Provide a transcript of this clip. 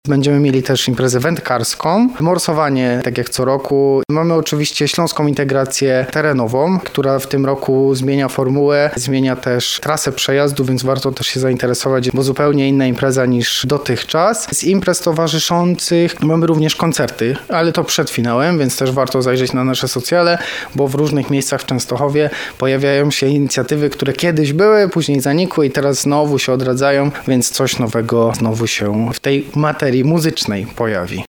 Będziemy mieli też imprezę wędkarską, morsowanie, tak jak co roku. Mamy oczywiście śląską integrację terenową, która w tym roku zmienia formułę, zmienia też trasę przejazdu, więc warto też się zainteresować, bo zupełnie inna impreza niż dotychczas. Z imprez towarzyszących mamy również koncerty, ale to przed finałem, więc też warto zajrzeć na nasze socjale, bo w różnych miejscach w Częstochowie pojawiają się inicjatywy, które kiedyś były, później zanikły i teraz znowu się odradzają, więc coś nowego znowu się w tej materii muzycznej pojawi.